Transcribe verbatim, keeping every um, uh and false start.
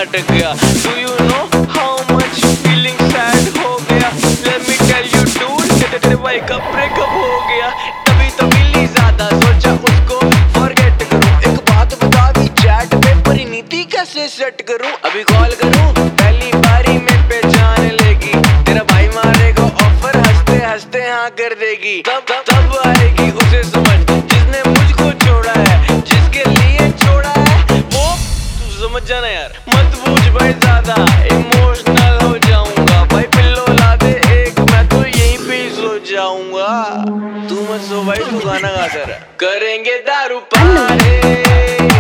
अटक गया। Do you know how much feeling sad हो गया? Let me tell you dude, तेरे भाई का breakup हो गया। तभी तो मिली ज्यादा, सोचा उसको forget करूं। एक बात बता दी chat पे परिणीति कैसे set करूं? अभी कॉल करूं पहली बारी में पहचान लेगी। तेरा भाई मारेगा ऑफर, हंसते हंसते हाँ कर देगी। तब तब तब आएगी उसे समझ जिसने मुझको छोड़ा है, जिसके लिए छोड़ा है वो तू समझ जाना यार। मत पूछ भाई ज्यादा, इमोशनल हो जाऊंगा। भाई पिल्लो ला दे एक, मैं तो यहीं पे ही सो जाऊंगा। तू मत सो भाई, तू गाना गाता रहा। करेंगे दारू पारे।